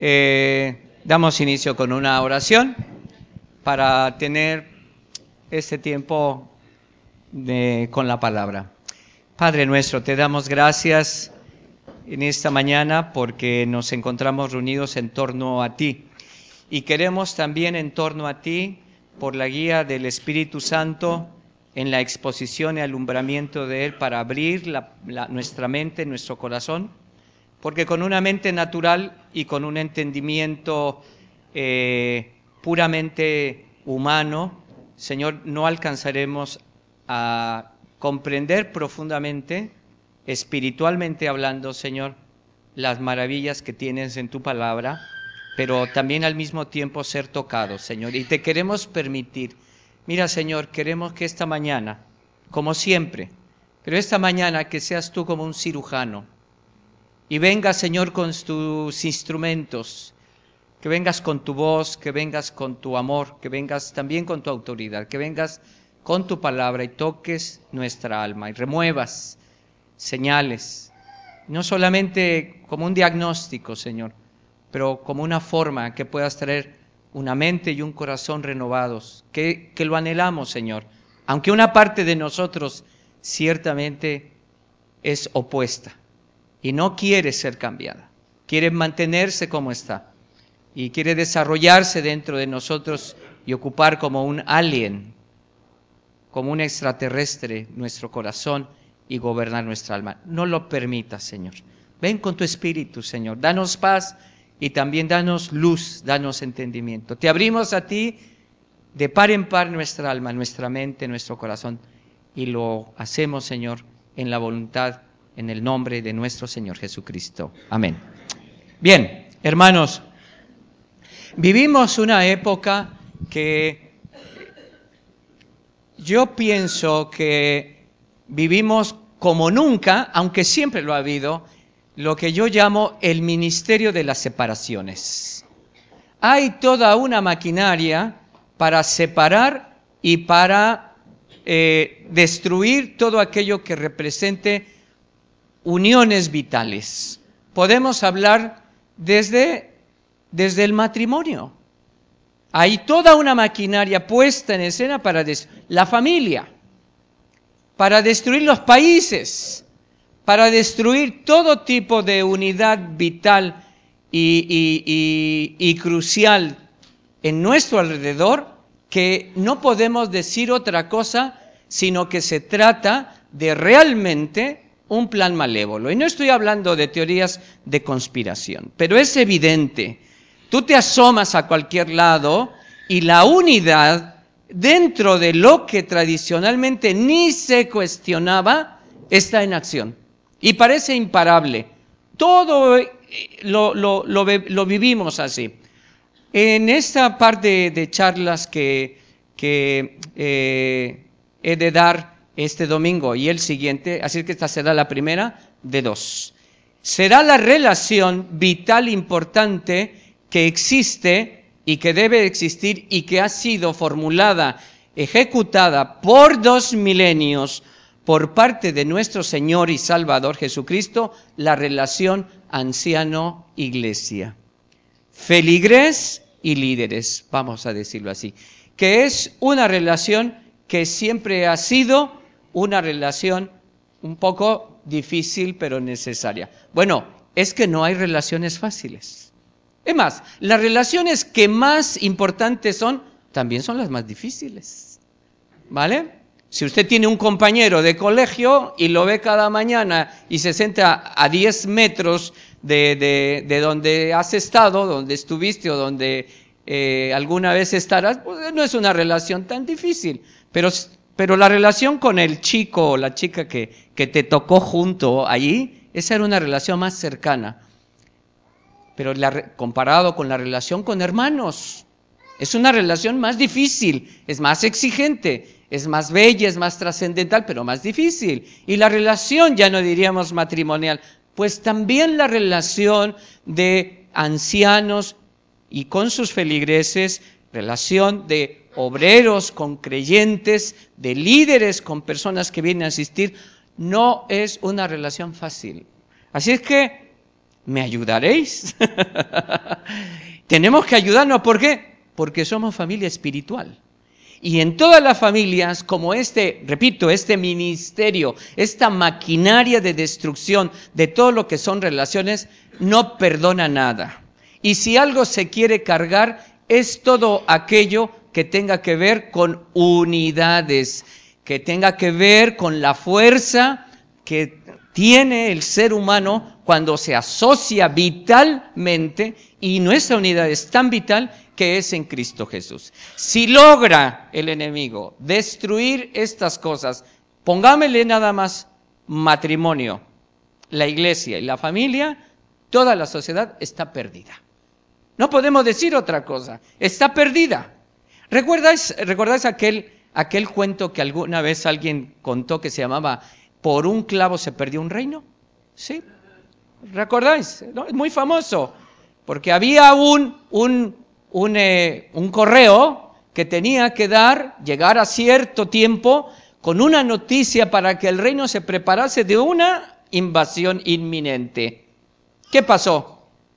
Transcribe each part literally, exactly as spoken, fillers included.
Eh, damos inicio con una oración para tener este tiempo de, con la palabra. Padre nuestro, te damos gracias en esta mañana porque nos encontramos reunidos en torno a ti y queremos también en torno a ti, por la guía del Espíritu Santo, en la exposición y alumbramiento de Él, para abrir la, la, nuestra mente, nuestro corazón, porque con una mente natural y con un entendimiento eh, puramente humano, Señor, no alcanzaremos a comprender profundamente, espiritualmente hablando, Señor, las maravillas que tienes en tu palabra, pero también al mismo tiempo ser tocados, Señor. Y te queremos permitir, mira, Señor, queremos que esta mañana, como siempre, pero esta mañana que seas tú como un cirujano, y vengas, Señor, con tus instrumentos, que vengas con tu voz, que vengas con tu amor, que vengas también con tu autoridad, que vengas con tu palabra y toques nuestra alma y remuevas señales, no solamente como un diagnóstico, Señor, pero como una forma que puedas traer una mente y un corazón renovados, que, que lo anhelamos, Señor, aunque una parte de nosotros ciertamente es opuesta y no quiere ser cambiada, quiere mantenerse como está y quiere desarrollarse dentro de nosotros y ocupar como un alien, como un extraterrestre nuestro corazón y gobernar nuestra alma. No lo permitas, Señor. Ven con tu Espíritu, Señor. Danos paz y también danos luz, danos entendimiento. Te abrimos a ti de par en par nuestra alma, nuestra mente, nuestro corazón, y lo hacemos, Señor, en la voluntad, en el nombre de nuestro Señor Jesucristo. Amén. Bien, hermanos, vivimos una época que yo pienso que vivimos como nunca, aunque siempre lo ha habido, lo que yo llamo el ministerio de las separaciones. Hay toda una maquinaria para separar y para eh, destruir todo aquello que represente uniones vitales. Podemos hablar desde, desde el matrimonio. Hay toda una maquinaria puesta en escena para destruir la familia, para destruir los países, para destruir todo tipo de unidad vital y, y, y, y crucial en nuestro alrededor, que no podemos decir otra cosa, sino que se trata de realmente un plan malévolo. Y no estoy hablando de teorías de conspiración, pero es evidente. Tú te asomas a cualquier lado y la unidad dentro de lo que tradicionalmente ni se cuestionaba está en acción y parece imparable. Todo lo, lo, lo, lo vivimos así. En esta parte de charlas que, que eh, he de dar este domingo y el siguiente, así que esta será la primera de dos, será la relación vital importante que existe y que debe existir y que ha sido formulada, ejecutada por dos milenios por parte de nuestro Señor y Salvador Jesucristo, la relación anciano-iglesia. Feligres y líderes, vamos a decirlo así, que es una relación que siempre ha sido una relación un poco difícil pero necesaria. Bueno, es que no hay relaciones fáciles. Es más, las relaciones que más importantes son, también son las más difíciles, ¿vale? Si usted tiene un compañero de colegio y lo ve cada mañana y se sienta a diez metros de, de, de donde has estado, donde estuviste o donde eh, alguna vez estarás, pues no es una relación tan difícil. Pero, pero la relación con el chico o la chica que, que te tocó junto allí, esa era una relación más cercana. Pero la, comparado con la relación con hermanos, es una relación más difícil, es más exigente, es más bella, es más trascendental, pero más difícil. Y la relación, ya no diríamos matrimonial, pues también la relación de ancianos y con sus feligreses, relación de obreros con creyentes, de líderes con personas que vienen a asistir, no es una relación fácil. Así es que ¿Me ayudaréis? Tenemos que ayudarnos. ¿Por qué? Porque somos familia espiritual. Y en todas las familias, como este, repito, este ministerio, esta maquinaria de destrucción de todo lo que son relaciones, no perdona nada. Y si algo se quiere cargar, es todo aquello que tenga que ver con unidades, que tenga que ver con la fuerza que tiene el ser humano cuando se asocia vitalmente, y nuestra unidad es tan vital que es en Cristo Jesús. Si logra el enemigo destruir estas cosas, pongámosle nada más matrimonio, la iglesia y la familia, toda la sociedad está perdida. No podemos decir otra cosa, está perdida. ¿Recuerdáis, recordáis aquel, aquel cuento que alguna vez alguien contó que se llamaba ¿Por un clavo se perdió un reino? ¿Sí? ¿Recordáis? ¿No? Es muy famoso, porque había un, un, un, eh, un correo que tenía que dar, llegar a cierto tiempo, con una noticia para que el reino se preparase de una invasión inminente. ¿Qué pasó?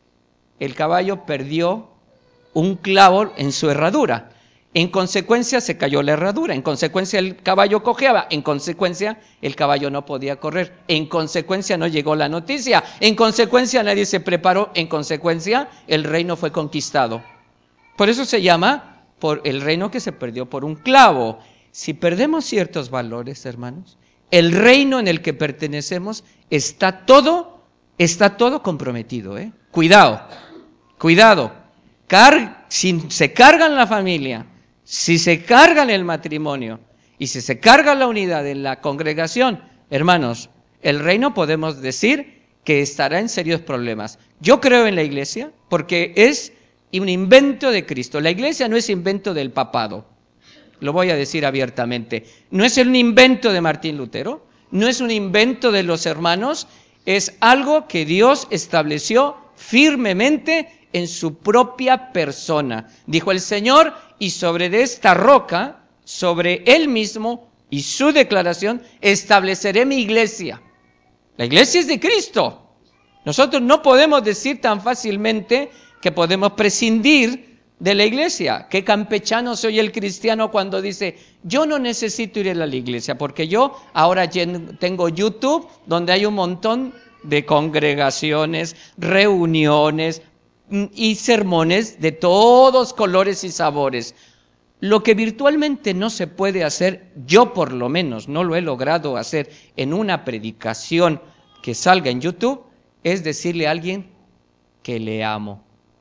El caballo perdió un clavo en su herradura. En consecuencia se cayó la herradura, en consecuencia el caballo cojeaba, en consecuencia el caballo no podía correr, en consecuencia no llegó la noticia, en consecuencia nadie se preparó, en consecuencia el reino fue conquistado. Por eso se llama por el reino que se perdió por un clavo. Si perdemos ciertos valores, hermanos, el reino en el que pertenecemos está todo, está todo comprometido, ¿eh? Cuidado, cuidado. Car- si se cargan la familia, si se carga en el matrimonio y si se carga la unidad en la congregación, hermanos, el reino podemos decir que estará en serios problemas. Yo creo en la iglesia porque es un invento de Cristo. La iglesia no es invento del papado, lo voy a decir abiertamente. No es un invento de Martín Lutero, no es un invento de los hermanos, es algo que Dios estableció firmemente en su propia persona. Dijo el Señor, y sobre esta roca, sobre Él mismo y su declaración, estableceré mi iglesia. La iglesia es de Cristo. Nosotros no podemos decir tan fácilmente que podemos prescindir de la iglesia. Qué campechano soy el cristiano cuando dice, yo no necesito ir a la iglesia, porque yo ahora tengo YouTube, donde hay un montón de congregaciones, reuniones y sermones de todos colores y sabores. Lo que virtualmente no se puede hacer, yo por lo menos no lo he logrado hacer en una predicación que salga en YouTube, es decirle a alguien que le amo.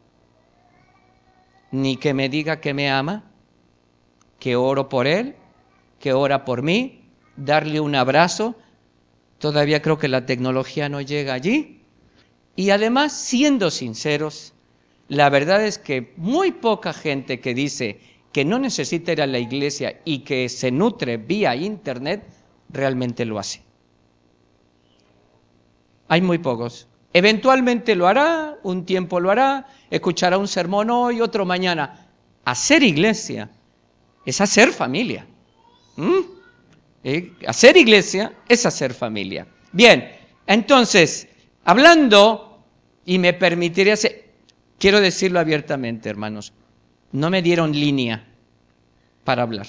Ni que me diga que me ama, que oro por él, que ora por mí, darle un abrazo. Todavía creo que la tecnología no llega allí. Y además, siendo sinceros, la verdad es que muy poca gente que dice que no necesita ir a la iglesia y que se nutre vía internet, realmente lo hace. Hay muy pocos. Eventualmente lo hará, un tiempo lo hará, escuchará un sermón hoy, otro mañana. Hacer iglesia es hacer familia. ¿Mm? ¿Eh? Hacer iglesia es hacer familia. Bien, entonces, hablando, y me permitiré hacer, quiero decirlo abiertamente, hermanos, no me dieron línea para hablar.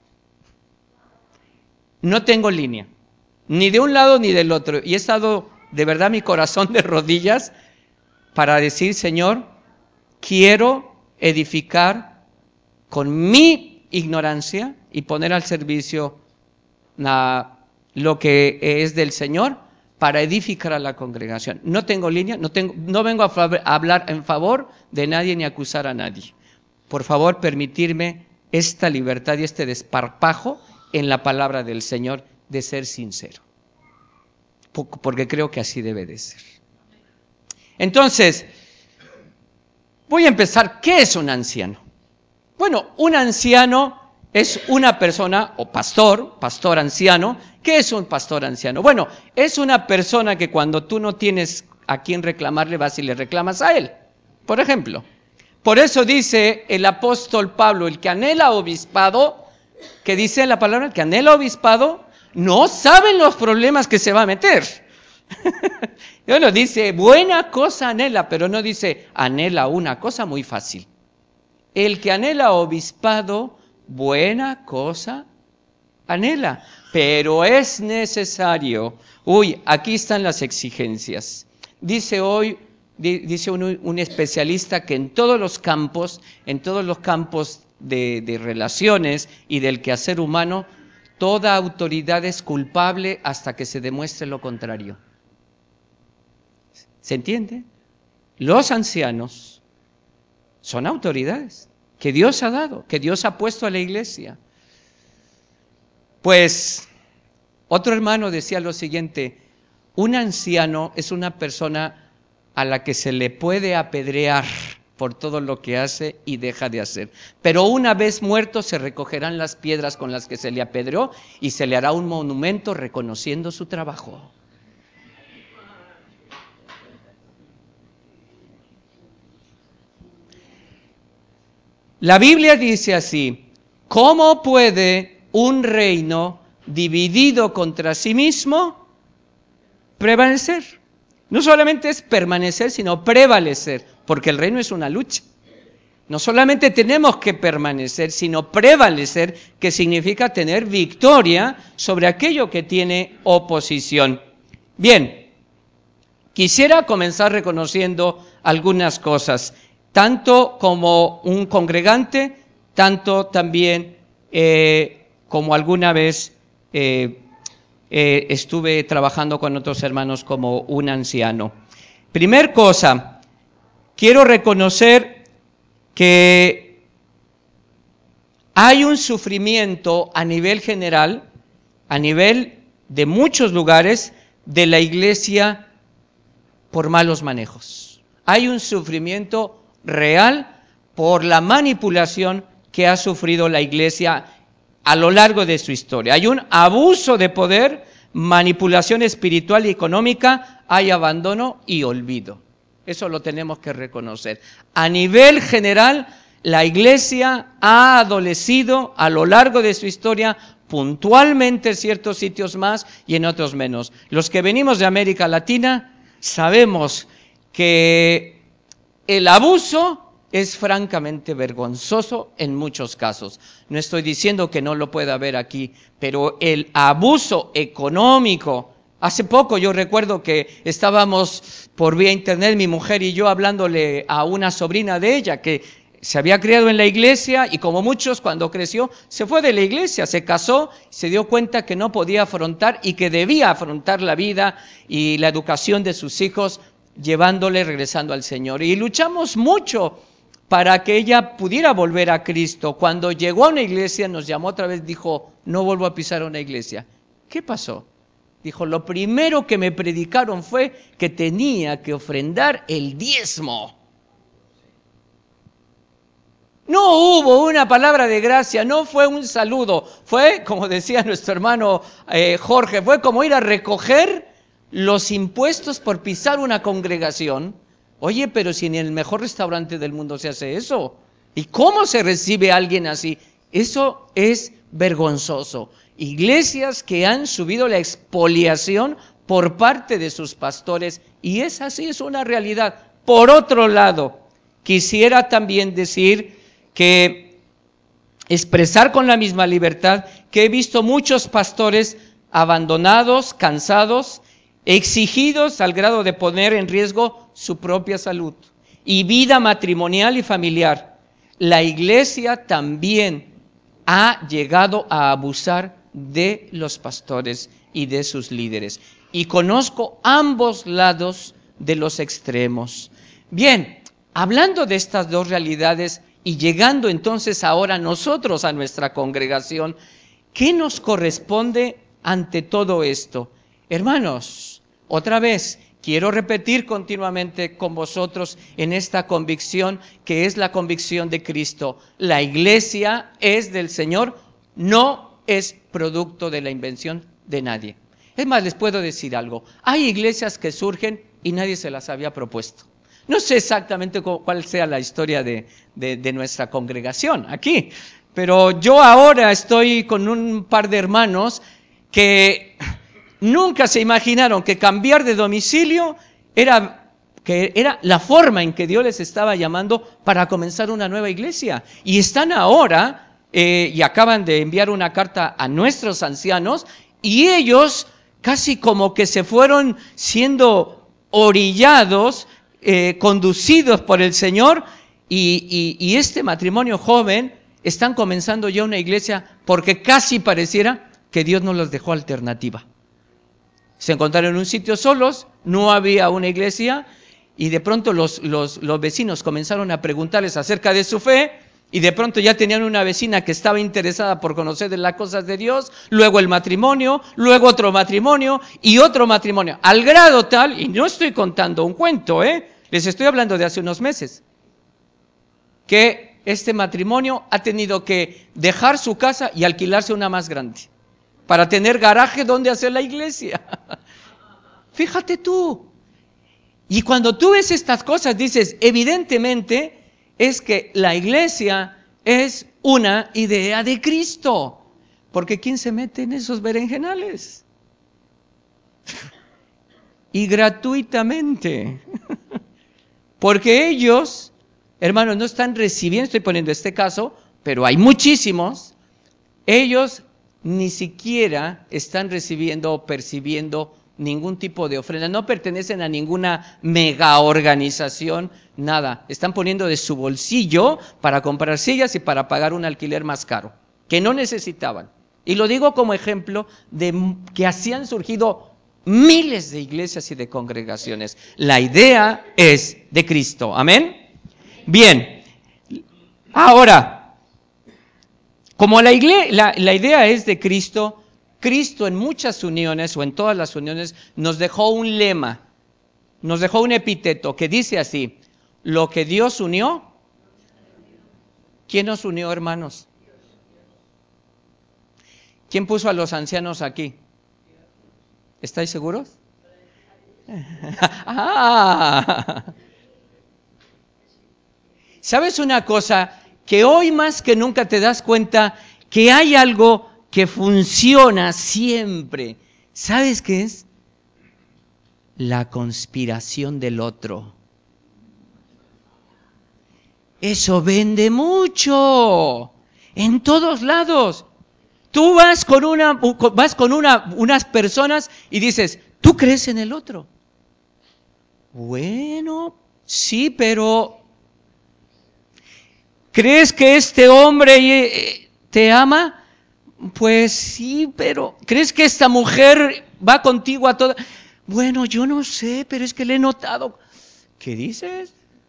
No tengo línea, ni de un lado ni del otro. Y he estado, de verdad, mi corazón de rodillas para decir, Señor, quiero edificar con mi ignorancia y poner al servicio a lo que es del Señor para edificar a la congregación. No tengo línea, no, tengo, no vengo a, a hablar en favor de nadie ni a acusar a nadie. Por favor, permitirme esta libertad y este desparpajo en la palabra del Señor de ser sincero, porque creo que así debe de ser. Entonces, voy a empezar. ¿Qué es un anciano? Bueno, un anciano es una persona, o pastor, pastor anciano. ¿Qué es un pastor anciano? Bueno, es una persona que cuando tú no tienes a quién reclamarle, vas y le reclamas a él, por ejemplo. Por eso dice el apóstol Pablo, el que anhela obispado, que dice la palabra, el que anhela obispado, no sabe los problemas que se va a meter. Bueno, dice, buena cosa anhela, pero no dice, anhela una cosa muy fácil. El que anhela obispado, buena cosa anhela, pero es necesario. Uy, aquí están las exigencias. Dice hoy, dice un, un especialista que en todos los campos, en todos los campos de, de relaciones y del quehacer humano, toda autoridad es culpable hasta que se demuestre lo contrario. ¿Se entiende? Los ancianos son autoridades que Dios ha dado, que Dios ha puesto a la iglesia. Pues otro hermano decía lo siguiente, un anciano es una persona a la que se le puede apedrear por todo lo que hace y deja de hacer. Pero una vez muerto se recogerán las piedras con las que se le apedreó y se le hará un monumento reconociendo su trabajo. La Biblia dice así, ¿cómo puede un reino dividido contra sí mismo prevalecer? No solamente es permanecer, sino prevalecer, porque el reino es una lucha. No solamente tenemos que permanecer, sino prevalecer, que significa tener victoria sobre aquello que tiene oposición. Bien, quisiera comenzar reconociendo algunas cosas, tanto como un congregante, tanto también eh, como alguna vez eh, eh, estuve trabajando con otros hermanos como un anciano. Primer cosa, quiero reconocer que hay un sufrimiento a nivel general, a nivel de muchos lugares de la iglesia por malos manejos. Hay un sufrimiento real por la manipulación que ha sufrido la iglesia a lo largo de su historia. Hay un abuso de poder, manipulación espiritual y económica, hay abandono y olvido. Eso lo tenemos que reconocer. A nivel general, la iglesia ha adolecido a lo largo de su historia, puntualmente en ciertos sitios más y en otros menos. Los que venimos de América Latina sabemos que el abuso es francamente vergonzoso en muchos casos. No estoy diciendo que no lo pueda haber aquí, pero el abuso económico. Hace poco yo recuerdo que estábamos por vía internet, mi mujer y yo, hablándole a una sobrina de ella que se había criado en la iglesia y como muchos cuando creció se fue de la iglesia, se casó, se dio cuenta que no podía afrontar y que debía afrontar la vida y la educación de sus hijos llevándole, regresando al Señor. Y luchamos mucho para que ella pudiera volver a Cristo. Cuando llegó a una iglesia nos llamó otra vez, dijo, no vuelvo a pisar una iglesia. ¿Qué pasó? Dijo, lo primero que me predicaron fue que tenía que ofrendar el diezmo. No hubo una palabra de gracia, no fue un saludo, fue, como decía nuestro hermano eh, Jorge, fue como ir a recoger los impuestos por pisar una congregación. Oye, pero si en el mejor restaurante del mundo se hace eso, ¿y cómo se recibe a alguien así? Eso es vergonzoso. Iglesias que han subido la expoliación por parte de sus pastores, y esa sí es una realidad. Por otro lado, quisiera también decir que expresar con la misma libertad que he visto muchos pastores abandonados, cansados, exigidos al grado de poner en riesgo su propia salud y vida matrimonial y familiar. La iglesia también ha llegado a abusar de los pastores y de sus líderes. Y conozco ambos lados de los extremos. Bien, hablando de estas dos realidades y llegando entonces ahora nosotros a nuestra congregación, ¿qué nos corresponde ante todo esto? Hermanos, otra vez, quiero repetir continuamente con vosotros en esta convicción que es la convicción de Cristo. La iglesia es del Señor, no es producto de la invención de nadie. Es más, les puedo decir algo. Hay iglesias que surgen y nadie se las había propuesto. No sé exactamente cuál sea la historia de, de, de nuestra congregación aquí, pero yo ahora estoy con un par de hermanos que nunca se imaginaron que cambiar de domicilio era, que era la forma en que Dios les estaba llamando para comenzar una nueva iglesia. Y están ahora, eh, y acaban de enviar una carta a nuestros ancianos, y ellos casi como que se fueron siendo orillados, eh, conducidos por el Señor, y, y, y este matrimonio joven están comenzando ya una iglesia porque casi pareciera que Dios no les dejó alternativa. Se encontraron en un sitio solos, no había una iglesia, y de pronto los, los, los vecinos comenzaron a preguntarles acerca de su fe, y de pronto ya tenían una vecina que estaba interesada por conocer de las cosas de Dios, luego el matrimonio, luego otro matrimonio y otro matrimonio, al grado tal, y no estoy contando un cuento, ¿eh? Les estoy hablando de hace unos meses, que este matrimonio ha tenido que dejar su casa y alquilarse una más grande, para tener garaje donde hacer la iglesia. Fíjate tú. Y cuando tú ves estas cosas dices, evidentemente es que la iglesia es una idea de Cristo. Porque ¿quién se mete en esos berenjenales? Y gratuitamente. Porque ellos, hermanos, no están recibiendo, estoy poniendo este caso, pero hay muchísimos, ellos ni siquiera están recibiendo o percibiendo ningún tipo de ofrenda, no pertenecen a ninguna mega organización, nada, están poniendo de su bolsillo para comprar sillas y para pagar un alquiler más caro, que no necesitaban. Y lo digo como ejemplo de que así han surgido miles de iglesias y de congregaciones. La idea es de Cristo, ¿amén? Bien, ahora, como la, igle- la, la idea es de Cristo, Cristo en muchas uniones o en todas las uniones nos dejó un lema, nos dejó un epíteto que dice así: lo que Dios unió, ¿quién nos unió, hermanos? ¿Quién puso a los ancianos aquí? ¿Estáis seguros? ah. ¿Sabes una cosa? Que hoy más que nunca te das cuenta que hay algo que funciona siempre. ¿Sabes qué es? La conspiración del otro. Eso vende mucho, en todos lados. Tú vas con una, vas con una, unas personas y dices, ¿tú crees en el otro? Bueno, sí, pero ¿crees que este hombre te ama? Pues sí, pero ¿crees que esta mujer va contigo a toda? Bueno, yo no sé, pero es que le he notado. ¿Qué dices?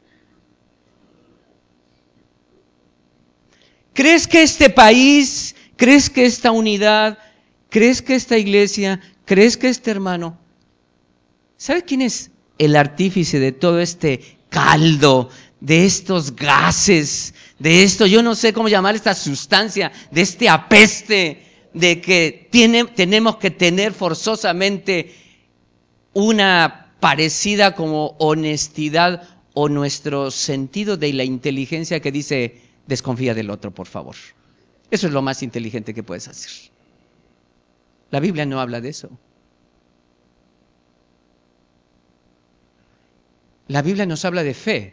¿Crees que este país, crees que esta unidad, crees que esta iglesia, crees que este hermano? ¿Sabe quién es el artífice de todo este caldo, de estos gases, de esto, yo no sé cómo llamar esta sustancia, de este apeste, de que tiene, tenemos que tener forzosamente una parecida como honestidad o nuestro sentido de la inteligencia que dice, desconfía del otro, por favor? Eso es lo más inteligente que puedes hacer. La Biblia no habla de eso. La Biblia nos habla de fe.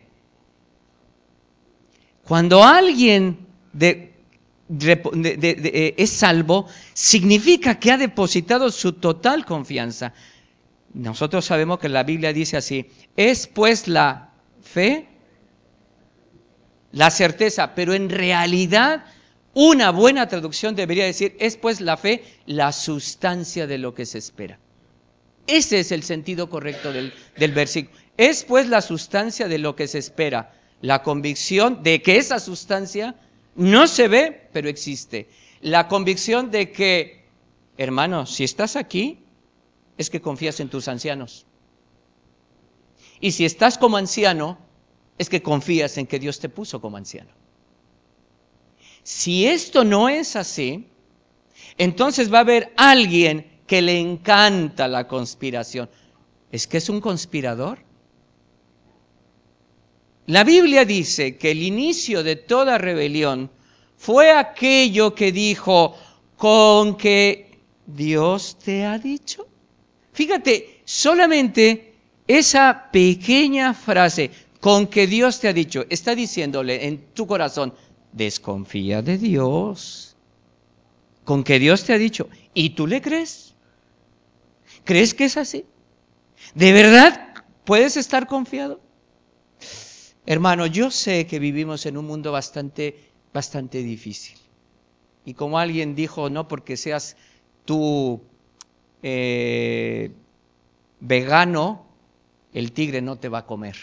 Cuando alguien de, de, de, de, de, es salvo, significa que ha depositado su total confianza. Nosotros sabemos que la Biblia dice así, es pues la fe, la certeza, pero en realidad una buena traducción debería decir, es pues la fe, la sustancia de lo que se espera. Ese es el sentido correcto del, del versículo. Es pues la sustancia de lo que se espera, la convicción de que esa sustancia no se ve, pero existe. La convicción de que, hermano, si estás aquí, es que confías en tus ancianos. Y si estás como anciano, es que confías en que Dios te puso como anciano. Si esto no es así, entonces va a haber alguien que le encanta la conspiración. ¿Es que es un conspirador? La Biblia dice que el inicio de toda rebelión fue aquello que dijo, con que Dios te ha dicho. Fíjate, solamente esa pequeña frase, con que Dios te ha dicho, está diciéndole en tu corazón, desconfía de Dios. Con que Dios te ha dicho, ¿y tú le crees? ¿Crees que es así? ¿De verdad puedes estar confiado? Hermano, yo sé que vivimos en un mundo bastante, bastante difícil. Y como alguien dijo, no porque seas tú eh, vegano, el tigre no te va a comer.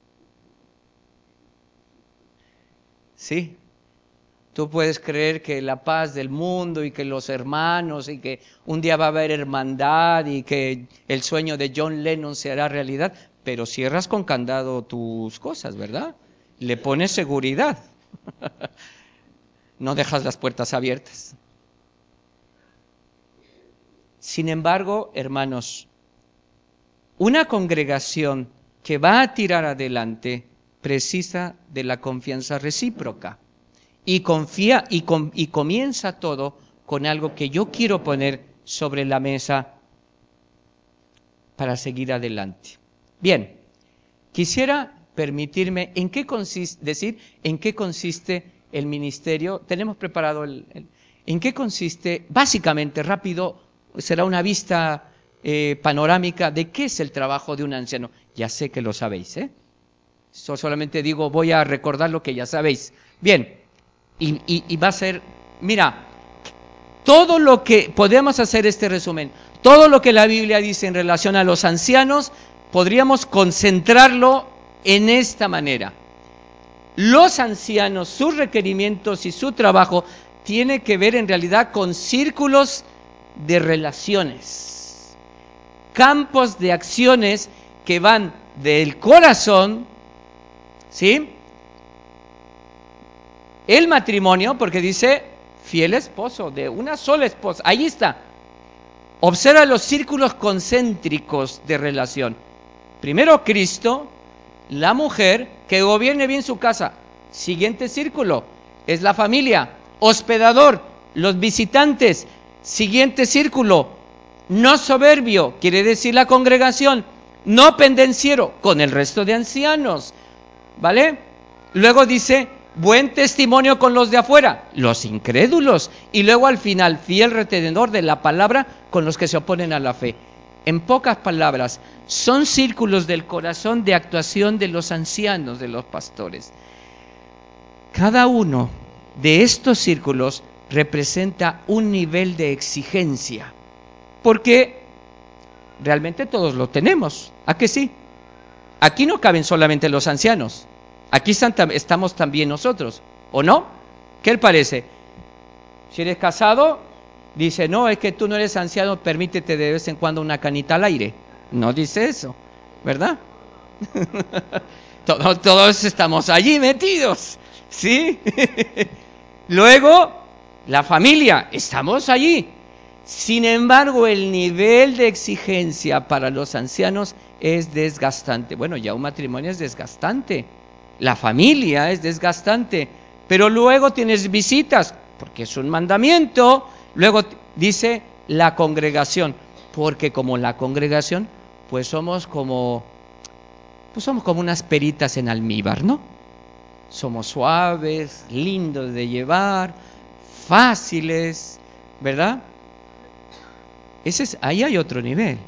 ¿Sí? Tú puedes creer que la paz del mundo y que los hermanos y que un día va a haber hermandad y que el sueño de John Lennon se hará realidad, pero cierras con candado tus cosas, ¿verdad? Le pones seguridad. No dejas las puertas abiertas. Sin embargo, hermanos, una congregación que va a tirar adelante precisa de la confianza recíproca. Y confía y, com, y comienza todo con algo que yo quiero poner sobre la mesa para seguir adelante. Bien, quisiera permitirme en qué consiste, decir en qué consiste el ministerio. Tenemos preparado el, el en qué consiste, básicamente, rápido, será una vista eh, panorámica de qué es el trabajo de un anciano. Ya sé que lo sabéis, ¿eh? Yo solamente digo, voy a recordar lo que ya sabéis. Bien. Y, y, y va a ser, mira, todo lo que, podemos hacer este resumen, todo lo que la Biblia dice en relación a los ancianos, podríamos concentrarlo en esta manera. Los ancianos, sus requerimientos y su trabajo tiene que ver en realidad con círculos de relaciones, campos de acciones que van del corazón, ¿sí?, el matrimonio, porque dice fiel esposo, de una sola esposa. Ahí está. Observa los círculos concéntricos de relación. Primero Cristo, la mujer, que gobierne bien su casa. Siguiente círculo, es la familia. Hospedador, los visitantes. Siguiente círculo, no soberbio, quiere decir la congregación. No pendenciero, con el resto de ancianos. ¿Vale? Luego dice, buen testimonio con los de afuera, los incrédulos. Y luego al final, fiel retenedor de la palabra con los que se oponen a la fe. En pocas palabras, son círculos del corazón de actuación de los ancianos, de los pastores. Cada uno de estos círculos representa un nivel de exigencia, porque realmente todos lo tenemos. ¿A que sí? Aquí no caben solamente los ancianos. Aquí están, estamos también nosotros, ¿o no? ¿Qué le parece? Si eres casado, dice, no, es que tú no eres anciano, permítete de vez en cuando una canita al aire. No dice eso, ¿verdad? todos, todos estamos allí metidos, ¿sí? Luego, la familia, estamos allí. Sin embargo, el nivel de exigencia para los ancianos es desgastante. Bueno, ya un matrimonio es desgastante. La familia es desgastante, pero luego tienes visitas, porque es un mandamiento. Luego dice la congregación, porque como la congregación, pues somos como, pues somos como unas peritas en almíbar, ¿no? Somos suaves, lindos de llevar, fáciles, ¿verdad? Ese es, ahí hay otro nivel.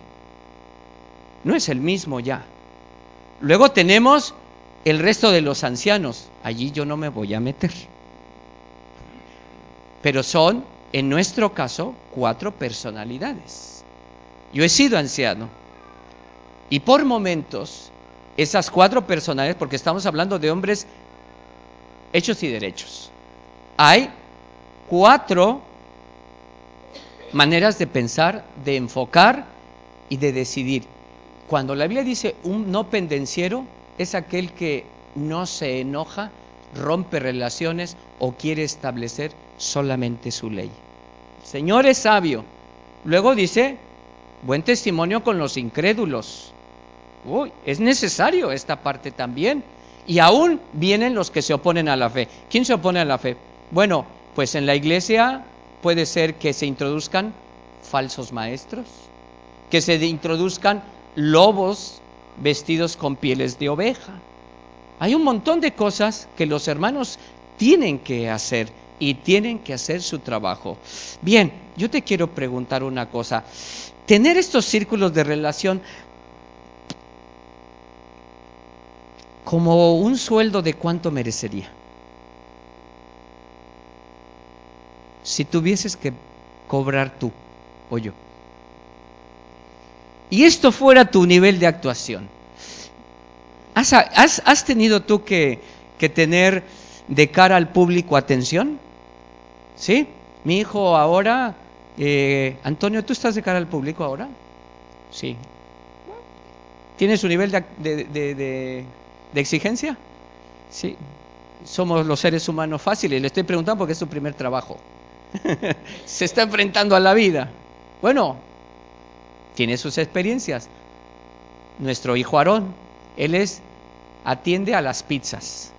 No es el mismo ya. Luego tenemos el resto de los ancianos, allí yo no me voy a meter. Pero son, en nuestro caso, cuatro personalidades. Yo he sido anciano. Y por momentos, esas cuatro personalidades, porque estamos hablando de hombres hechos y derechos, hay cuatro maneras de pensar, de enfocar y de decidir. Cuando la Biblia dice un no pendenciero, es aquel que no se enoja, rompe relaciones o quiere establecer solamente su ley. El Señor es sabio. Luego dice, buen testimonio con los incrédulos. Uy, es necesario esta parte también. Y aún vienen los que se oponen a la fe. ¿Quién se opone a la fe? Bueno, pues en la iglesia puede ser que se introduzcan falsos maestros, que se introduzcan lobos vestidos con pieles de oveja. Hay un montón de cosas que los hermanos tienen que hacer y tienen que hacer su trabajo. Bien, yo te quiero preguntar una cosa. Tener estos círculos de relación como un sueldo, ¿de cuánto merecería? Si tuvieses que cobrar tú o yo. Y esto fuera tu nivel de actuación. ¿Has, has, has tenido tú que, que tener de cara al público atención? ¿Sí? Mi hijo ahora, eh, Antonio, ¿tú estás de cara al público ahora? Sí. ¿Tienes un nivel de, de, de, de, de exigencia? Sí. Somos los seres humanos fáciles. Le estoy preguntando porque es su primer trabajo. Se está enfrentando a la vida. Bueno, tiene sus experiencias. Nuestro hijo Aarón, él es, atiende a las pizzas.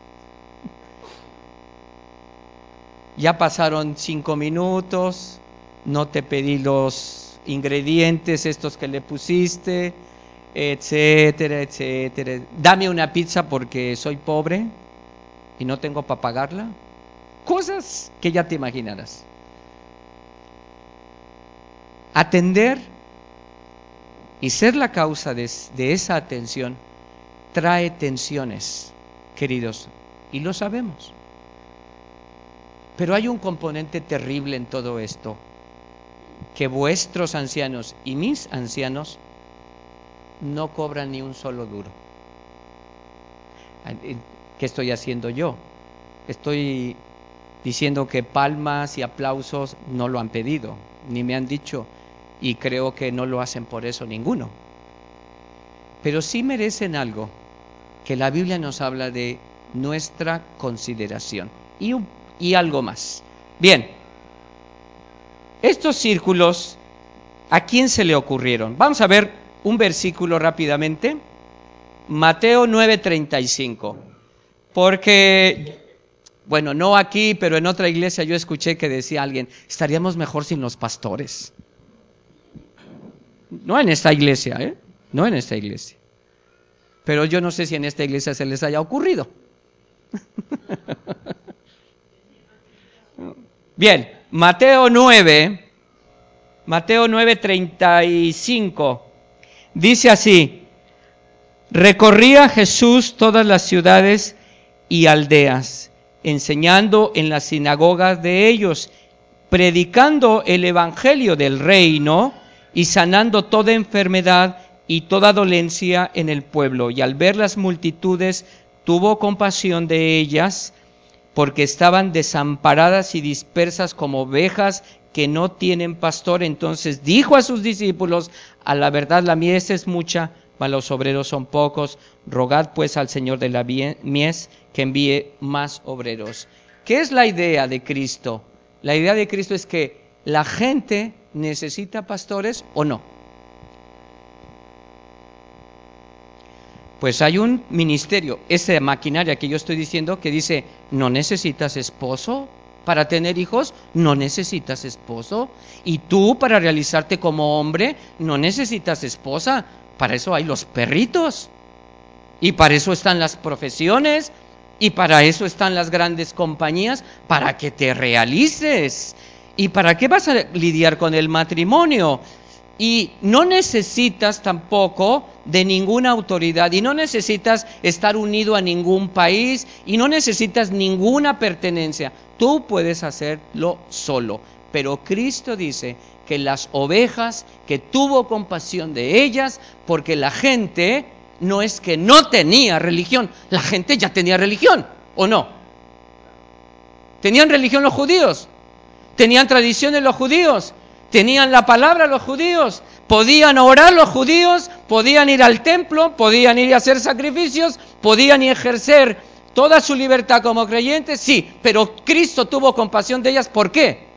Ya pasaron cinco minutos, no te pedí los ingredientes estos que le pusiste, etcétera, etcétera. Dame una pizza porque soy pobre y no tengo para pagarla. Cosas que ya te imaginarás. Atender y ser la causa de, de esa atención trae tensiones, queridos, y lo sabemos. Pero hay un componente terrible en todo esto, que vuestros ancianos y mis ancianos no cobran ni un solo duro. ¿Qué estoy haciendo yo? Estoy diciendo que palmas y aplausos no lo han pedido, ni me han dicho, y creo que no lo hacen por eso ninguno. Pero sí merecen algo, que la Biblia nos habla de nuestra consideración. Y, y algo más. Bien, estos círculos, ¿a quién se le ocurrieron? Vamos a ver un versículo rápidamente. Mateo nueve treinta y cinco. Porque, bueno, no aquí, pero en otra iglesia yo escuché que decía alguien, estaríamos mejor sin los pastores. No en esta iglesia, ¿eh? No en esta iglesia. Pero yo no sé si en esta iglesia se les haya ocurrido. Bien, Mateo nueve, Mateo nueve treinta y cinco, dice así: recorría Jesús todas las ciudades y aldeas, enseñando en las sinagogas de ellos, predicando el evangelio del reino y sanando toda enfermedad y toda dolencia en el pueblo. Y al ver las multitudes, tuvo compasión de ellas, porque estaban desamparadas y dispersas como ovejas que no tienen pastor. Entonces dijo a sus discípulos: a la verdad la mies es mucha, mas los obreros son pocos. Rogad pues al Señor de la mies que envíe más obreros. ¿Qué es la idea de Cristo? La idea de Cristo es que la gente necesita pastores o no. Pues hay un ministerio, esa maquinaria que yo estoy diciendo, que dice: no necesitas esposo para tener hijos, no necesitas esposo. Y tú, para realizarte como hombre, no necesitas esposa. Para eso hay los perritos. Y para eso están las profesiones. Y para eso están las grandes compañías, para que te realices. ¿Y para qué vas a lidiar con el matrimonio? Y no necesitas tampoco de ninguna autoridad, y no necesitas estar unido a ningún país, y no necesitas ninguna pertenencia. Tú puedes hacerlo solo. Pero Cristo dice que las ovejas, que tuvo compasión de ellas, porque la gente no es que no tenía religión, la gente ya tenía religión, ¿o no? ¿Tenían religión los judíos? ¿Tenían tradiciones los judíos? ¿Tenían la palabra los judíos? ¿Podían orar los judíos? ¿Podían ir al templo? ¿Podían ir a hacer sacrificios? ¿Podían ejercer toda su libertad como creyentes? Sí, pero Cristo tuvo compasión de ellas. ¿Por qué?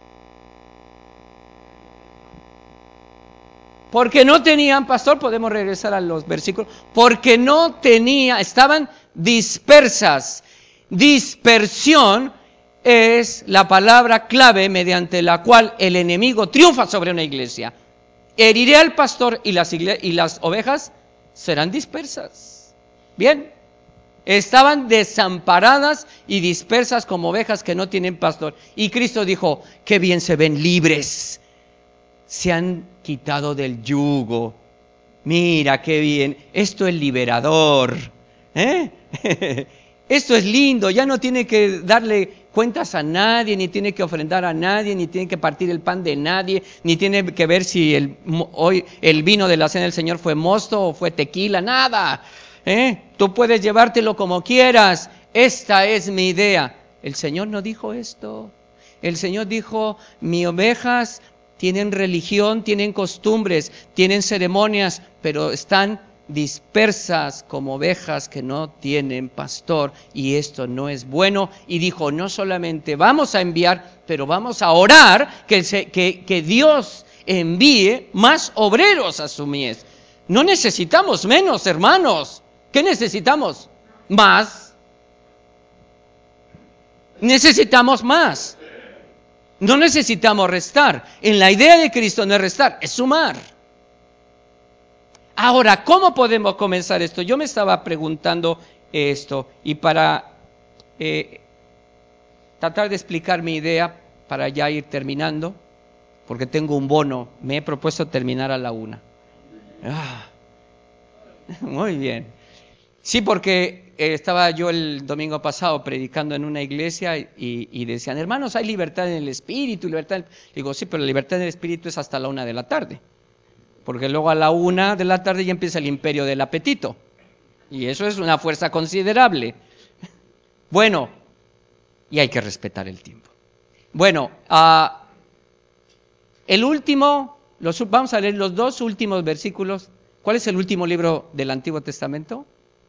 Porque no tenían pastor. Podemos regresar a los versículos. Porque no tenía, estaban dispersas. Dispersión es la palabra clave mediante la cual el enemigo triunfa sobre una iglesia. Heriré al pastor y las, igle- y las ovejas serán dispersas. Bien, estaban desamparadas y dispersas como ovejas que no tienen pastor. Y Cristo dijo, qué bien se ven libres. Se han quitado del yugo. Mira qué bien, esto es liberador. ¿Eh? Esto es lindo, ya no tiene que darle cuentas a nadie, ni tiene que ofrendar a nadie, ni tiene que partir el pan de nadie, ni tiene que ver si el, hoy el vino de la cena del Señor fue mosto o fue tequila, nada. ¿Eh? Tú puedes llevártelo como quieras, esta es mi idea. El Señor no dijo esto. El Señor dijo, mis ovejas tienen religión, tienen costumbres, tienen ceremonias, pero están dispersas como ovejas que no tienen pastor, y esto no es bueno. Y dijo, no solamente vamos a enviar, pero vamos a orar que, se, que, que Dios envíe más obreros a su mies. No necesitamos menos, hermanos. ¿Qué necesitamos? Más. Necesitamos más. No necesitamos restar. En la idea de Cristo no es restar, es sumar. Ahora, ¿cómo podemos comenzar esto? Yo me estaba preguntando esto, y para eh, tratar de explicar mi idea, para ya ir terminando, porque tengo un bono, me he propuesto terminar a la una. Ah, muy bien. Sí, porque eh, estaba yo el domingo pasado predicando en una iglesia y, y decían, hermanos, hay libertad en el espíritu, libertad. En... Digo, sí, pero la libertad en el espíritu es hasta la una de la tarde. Porque luego a la una de la tarde ya empieza el imperio del apetito. Y eso es una fuerza considerable. Bueno, y hay que respetar el tiempo. Bueno, uh, el último, los, vamos a leer los dos últimos versículos. ¿Cuál es el último libro del Antiguo Testamento?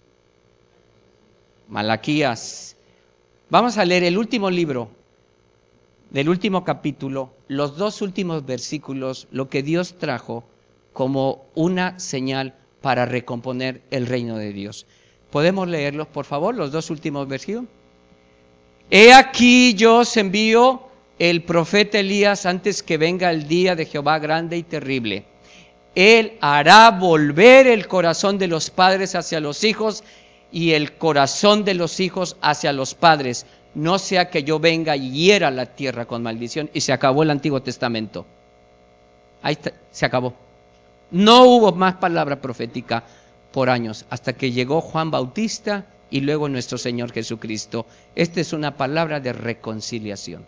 Malaquías. Vamos a leer el último libro del último capítulo, los dos últimos versículos, lo que Dios trajo como una señal para recomponer el reino de Dios. ¿Podemos leerlos, por favor, los dos últimos versículos? He aquí yo os envío el profeta Elías antes que venga el día de Jehová grande y terrible. Él hará volver el corazón de los padres hacia los hijos y el corazón de los hijos hacia los padres, no sea que yo venga y hiera la tierra con maldición. Y se acabó el Antiguo Testamento. Ahí está, se acabó. No hubo más palabra profética por años, hasta que llegó Juan Bautista y luego nuestro Señor Jesucristo. Esta es una palabra de reconciliación.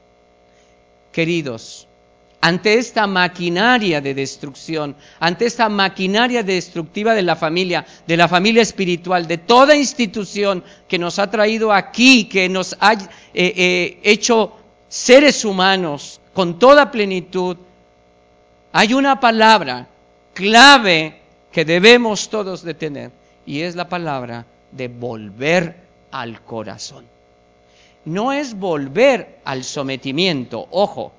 Queridos, ante esta maquinaria de destrucción, ante esta maquinaria destructiva de la familia, de la familia espiritual, de toda institución que nos ha traído aquí, que nos ha eh, eh, hecho seres humanos con toda plenitud, hay una palabra clave que debemos todos de tener, y es la palabra de volver al corazón. No es volver al sometimiento, ojo.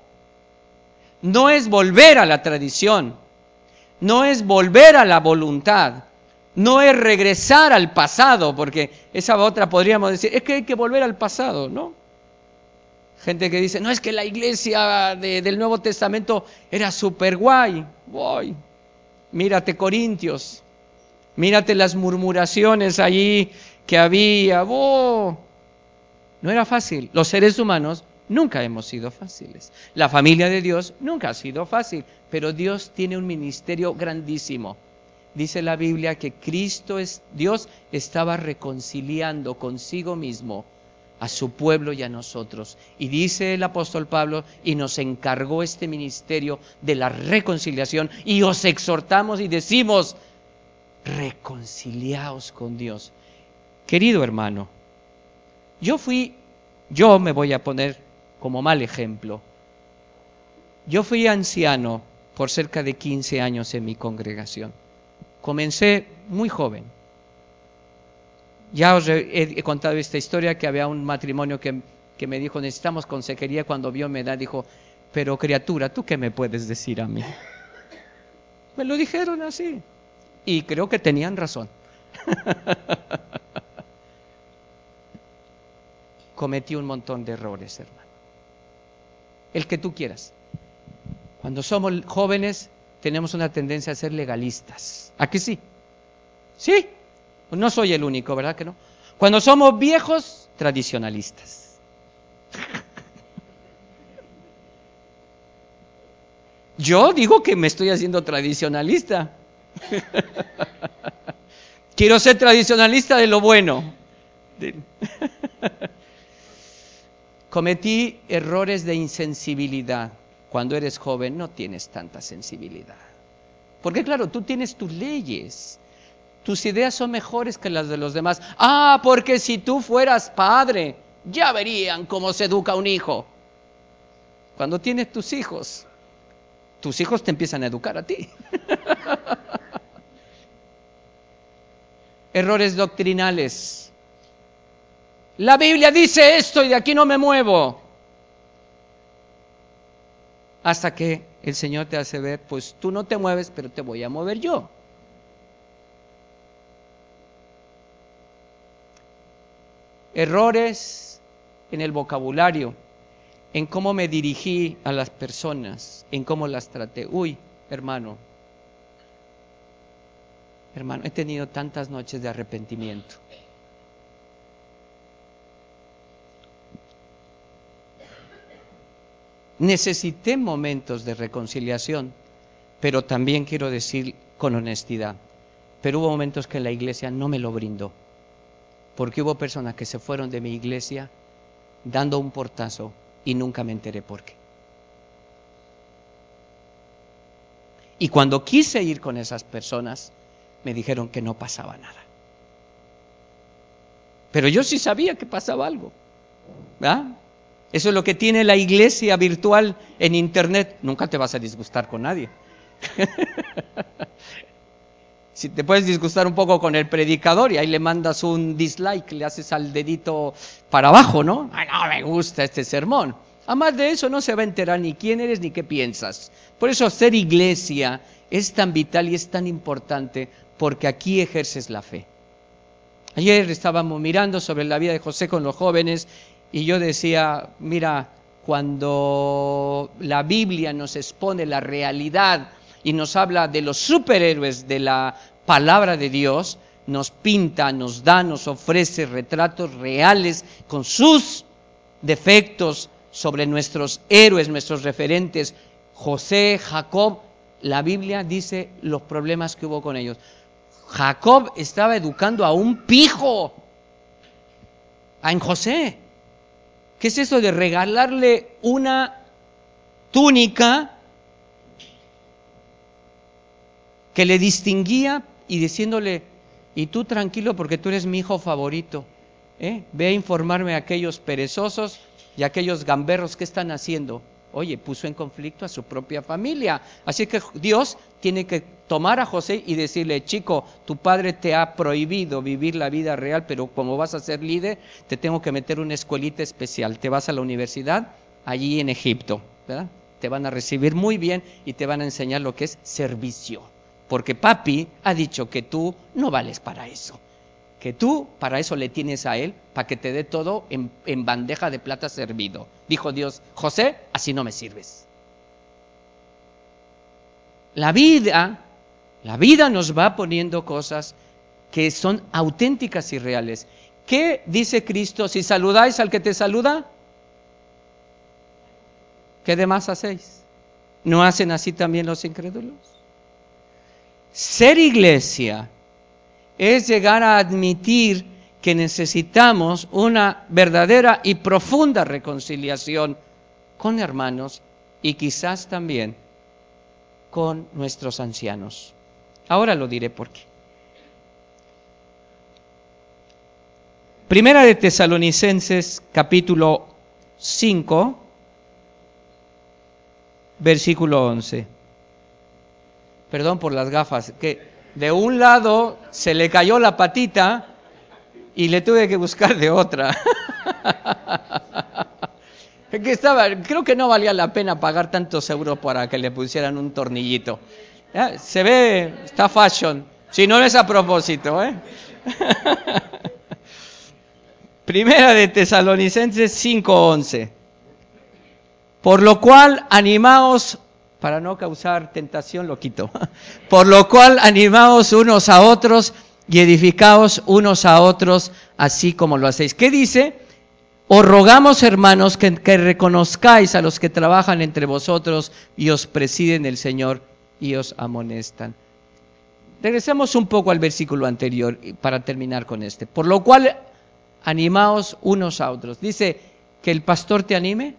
No es volver a la tradición, no es volver a la voluntad, no es regresar al pasado, porque esa otra podríamos decir, es que hay que volver al pasado, ¿no? Gente que dice, no, es que la iglesia de, del Nuevo Testamento era súper guay. Guay. Mírate Corintios, mírate las murmuraciones allí que había. Oh, no era fácil. Los seres humanos nunca hemos sido fáciles. La familia de Dios nunca ha sido fácil, pero Dios tiene un ministerio grandísimo. Dice la Biblia que Cristo es, Dios estaba reconciliando consigo mismo a su pueblo y a nosotros. Y dice el apóstol Pablo, y nos encargó este ministerio de la reconciliación, y os exhortamos y decimos, reconciliaos con Dios. Querido hermano, yo fui, yo me voy a poner como mal ejemplo. Yo fui anciano por cerca de quince años en mi congregación. Comencé muy joven. Ya os he, he contado esta historia, que había un matrimonio que, que me dijo, necesitamos consejería. Cuando vio mi edad dijo, pero criatura, ¿tú qué me puedes decir a mí? Me lo dijeron así. Y creo que tenían razón. Cometí un montón de errores, hermano. El que tú quieras. Cuando somos jóvenes, tenemos una tendencia a ser legalistas. ¿A que sí? Sí, no soy el único, ¿verdad que no? Cuando somos viejos, tradicionalistas. Yo digo que me estoy haciendo tradicionalista. Quiero ser tradicionalista de lo bueno. Cometí errores de insensibilidad. Cuando eres joven no tienes tanta sensibilidad. Porque claro, tú tienes tus leyes. Tus ideas son mejores que las de los demás. Ah, porque si tú fueras padre, ya verían cómo se educa un hijo. Cuando tienes tus hijos, tus hijos te empiezan a educar a ti. Errores doctrinales. La Biblia dice esto y de aquí no me muevo. Hasta que el Señor te hace ver, pues tú no te mueves, pero te voy a mover yo. Errores en el vocabulario, en cómo me dirigí a las personas, en cómo las traté. Uy, hermano, hermano, he tenido tantas noches de arrepentimiento. Necesité momentos de reconciliación, pero también quiero decir con honestidad, pero hubo momentos que la iglesia no me lo brindó, porque hubo personas que se fueron de mi iglesia dando un portazo y nunca me enteré por qué. Y cuando quise ir con esas personas, me dijeron que no pasaba nada. Pero yo sí sabía que pasaba algo, ¿verdad? Eso es lo que tiene la iglesia virtual en internet. Nunca te vas a disgustar con nadie. Si te puedes disgustar un poco con el predicador y ahí le mandas un dislike, le haces al dedito para abajo, ¿no? Ay, no me gusta este sermón. Además de eso no se va a enterar ni quién eres ni qué piensas. Por eso ser iglesia es tan vital y es tan importante, porque aquí ejerces la fe. Ayer estábamos mirando sobre la vida de José con los jóvenes y yo decía, mira, cuando la Biblia nos expone la realidad y nos habla de los superhéroes de la palabra de Dios, nos pinta, nos da, nos ofrece retratos reales con sus defectos sobre nuestros héroes, nuestros referentes, José, Jacob. La Biblia dice los problemas que hubo con ellos. Jacob estaba educando a un pijo, a en José. ¿Qué es eso de regalarle una túnica que le distinguía y diciéndole, y tú tranquilo porque tú eres mi hijo favorito, ¿eh? Ve a informarme a aquellos perezosos y a aquellos gamberros que están haciendo? Oye, puso en conflicto a su propia familia. Así que Dios tiene que tomar a José y decirle, chico, tu padre te ha prohibido vivir la vida real, pero como vas a ser líder, te tengo que meter una escuelita especial. Te vas a la universidad allí en Egipto, ¿verdad? Te van a recibir muy bien y te van a enseñar lo que es servicio. Porque papi ha dicho que tú no vales para eso. Que tú para eso le tienes a él, para que te dé todo en, en bandeja de plata servido. Dijo Dios, José, así no me sirves. La vida, la vida nos va poniendo cosas que son auténticas y reales. ¿Qué dice Cristo? Si saludáis al que te saluda, ¿qué demás hacéis? ¿No hacen así también los incrédulos? Ser iglesia es llegar a admitir que necesitamos una verdadera y profunda reconciliación con hermanos y quizás también con nuestros ancianos. Ahora lo diré por qué. Primera de Tesalonicenses, capítulo cinco, versículo once. Perdón por las gafas, que de un lado se le cayó la patita y le tuve que buscar de otra. Que estaba, creo que no valía la pena pagar tantos euros para que le pusieran un tornillito. ¿Ya? Se ve, está fashion. Si no es a propósito, ¿eh? Primera de Tesalonicenses cinco once. Por lo cual, animaos para no causar tentación lo quito. Por lo cual animaos unos a otros y edificaos unos a otros, así como lo hacéis. ¿Qué dice? Os rogamos, hermanos, que, que reconozcáis a los que trabajan entre vosotros y os presiden el Señor y os amonestan. Regresemos un poco al versículo anterior para terminar con este. Por lo cual, animaos unos a otros. Dice, ¿que el pastor te anime?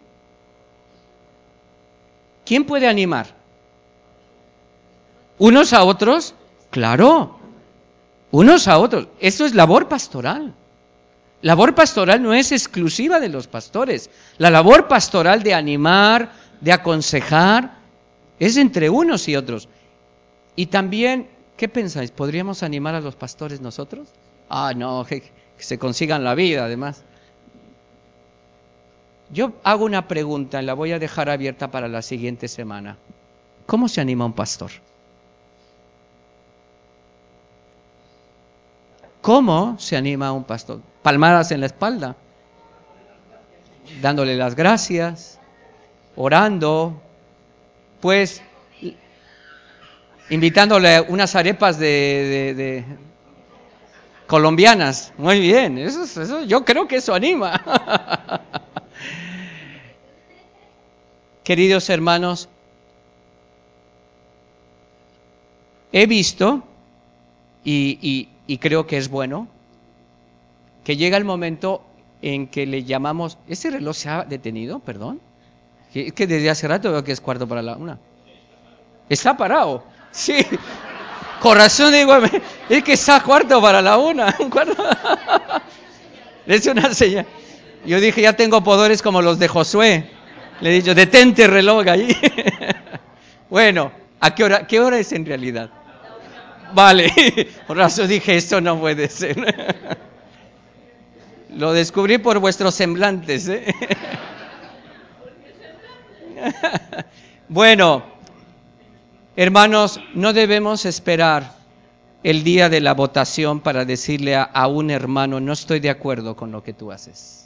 ¿Quién puede animar? ¿Unos a otros? Claro, unos a otros. Eso es labor pastoral. Labor pastoral no es exclusiva de los pastores. La labor pastoral de animar, de aconsejar, es entre unos y otros. Y también, ¿qué pensáis? ¿Podríamos animar a los pastores nosotros? Ah, no, que, que se consigan la vida, además. Yo hago una pregunta, la voy a dejar abierta para la siguiente semana. ¿Cómo se anima un pastor? ¿Cómo se anima a un pastor? Palmadas en la espalda, dándole las gracias, orando, pues invitándole unas arepas de, de, de colombianas. Muy bien, eso, eso, yo creo que eso anima. Queridos hermanos, he visto y, y, y creo que es bueno que llega el momento en que le llamamos. ¿Ese reloj se ha detenido? Perdón. Es que desde hace rato veo que es cuarto para la una. Está parado. Sí. Corazón, digo, es que está cuarto para la una. Es una señal. Yo dije, ya tengo poderes como los de Josué. Le he dicho, detente reloj allí. Bueno, ¿a qué hora? ¿Qué hora es en realidad? Vale. Por eso dije, esto no puede ser. Lo descubrí por vuestros semblantes, ¿eh? Bueno, hermanos, no debemos esperar el día de la votación para decirle a, a un hermano, no estoy de acuerdo con lo que tú haces.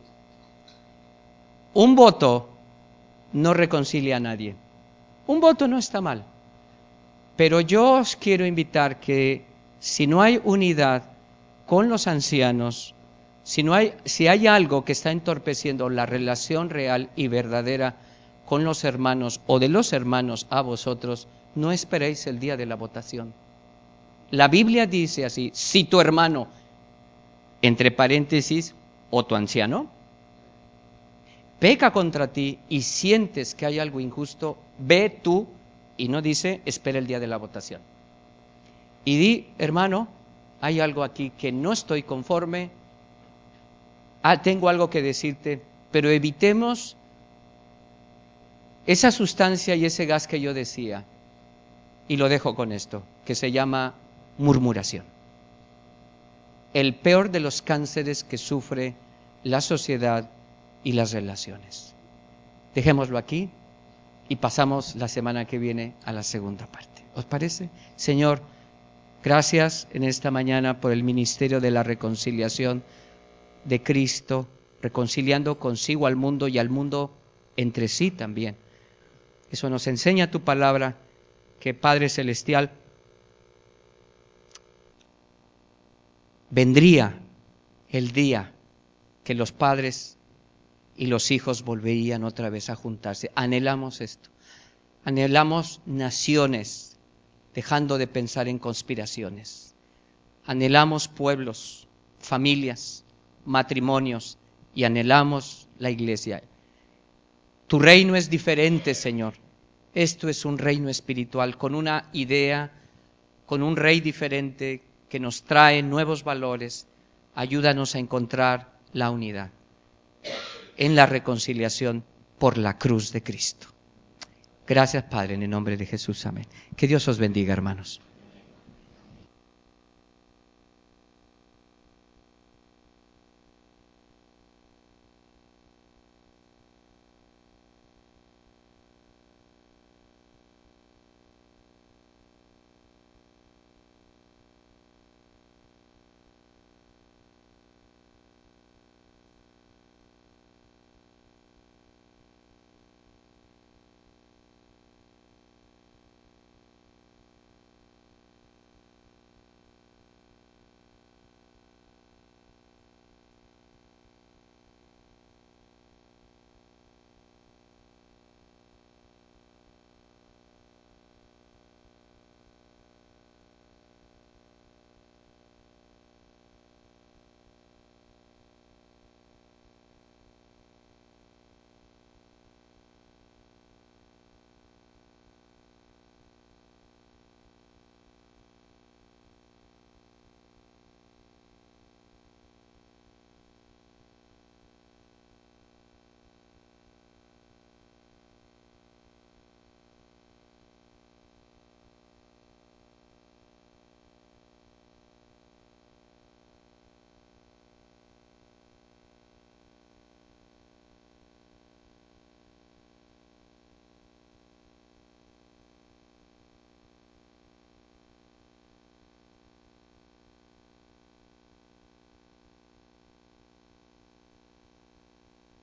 Un voto no reconcilia a nadie. Un voto no está mal. Pero yo os quiero invitar que si no hay unidad con los ancianos, Si, no hay, si hay algo que está entorpeciendo la relación real y verdadera con los hermanos o de los hermanos a vosotros, no esperéis el día de la votación. La Biblia dice así, si tu hermano, entre paréntesis, o tu anciano, peca contra ti y sientes que hay algo injusto, ve tú, y no dice, espera el día de la votación. Y di, hermano, hay algo aquí que no estoy conforme, Ah, tengo algo que decirte, pero evitemos esa sustancia y ese gas que yo decía. Y lo dejo con esto, que se llama murmuración. El peor de los cánceres que sufre la sociedad y las relaciones. Dejémoslo aquí y pasamos la semana que viene a la segunda parte. ¿Os parece? Señor, gracias en esta mañana por el ministerio de la reconciliación de Cristo, reconciliando consigo al mundo y al mundo entre sí también. Eso nos enseña tu palabra, que Padre Celestial, vendría el día que los padres y los hijos volverían otra vez a juntarse. Anhelamos esto. Anhelamos naciones, dejando de pensar en conspiraciones. Anhelamos pueblos, familias, matrimonios, y anhelamos la iglesia. Tu reino es diferente, Señor. Esto es un reino espiritual con una idea, con un rey diferente que nos trae nuevos valores. Ayúdanos a encontrar la unidad en la reconciliación por la cruz de Cristo. Gracias, Padre, en el nombre de Jesús. Amén. Que Dios os bendiga, hermanos.